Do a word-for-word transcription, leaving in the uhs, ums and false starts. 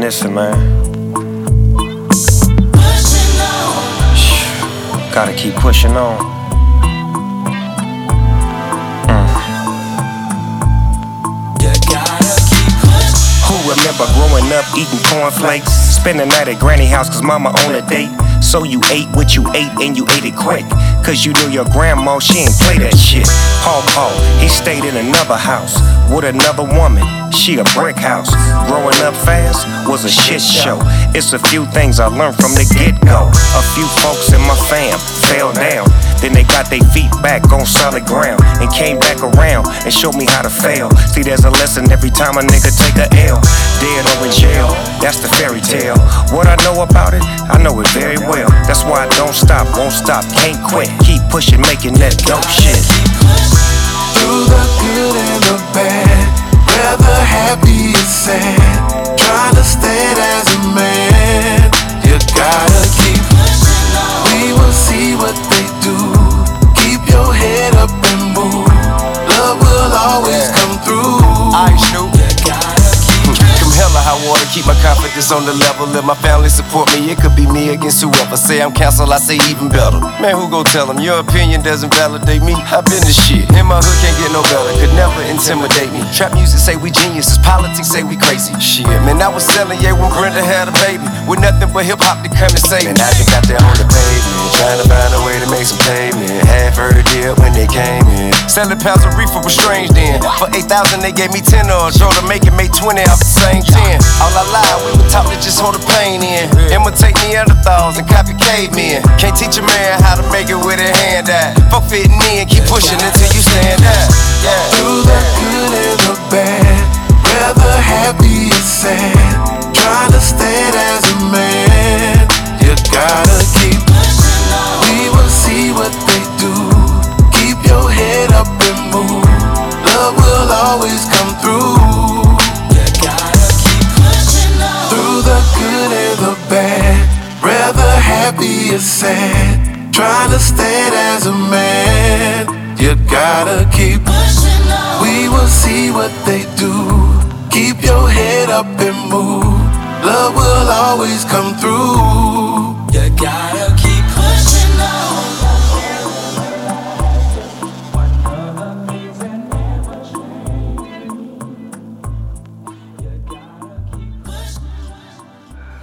reminiscing, man. Gotta keep pushing on. Mm. Who remember growing up eating cornflakes? Spending the night at granny house cause mama on a date. So you ate what you ate and you ate it quick, cause you knew your grandma, she ain't play that shit. Paw Paw, he stayed in another house with another woman, she a brick house. Growing up fast was a shit show. It's a few things I learned from the get-go. A few folks in my fam fell down, then they got their feet back on solid ground and came back around and showed me how to fail. See, there's a lesson every time a nigga take a L. Dead or in jail, that's the fairy tale. What I know about it, I know it very well. That's why I don't stop, won't stop, can't quit. Keep pushing, making that dope shit. Through the good and the bad, whether happy or sad, trying to stand as a man, you gotta keep pushing on. We will see what they do. Keep your head up and move. Love will always come through. I Snoop. From hella high water, keep my confidence on the level. Let my family support me, it could be me against whoever. Say I'm canceled, I say even better. Man, who gon' tell them? Your opinion doesn't validate me. I've been this shit, and my hood can't get no better. Could never intimidate me. Trap music say we geniuses, politics say we crazy. Shit, man, I was selling, yeah, when Brenda had a baby, with nothing but hip-hop to come and save me. Man, I just got there on the pavement, trying to find a way to make some payment. Half heard deal when they came in. Selling pounds of reefer was strange then. For eight thousand they gave me ten on. Drove to make it, made twenty off the same ten. All I lied, we were taught to just hold the pain in. Imitate Neanderthals and copy cavemen. Can't teach a man how to make it with a hand out. Fuck fitting in, keep pushing until you stand out. Yeah. Through the good and the bad, whether happy or sad, trying to stand as a man, you gotta keep pushing on. We will see what they do. Keep your head up and move. Love will always come through. The good and the bad, rather happy or sad, trying to stand as a man, you gotta keep pushing on. We will see what they do. Keep your head up and move. Love will always come through.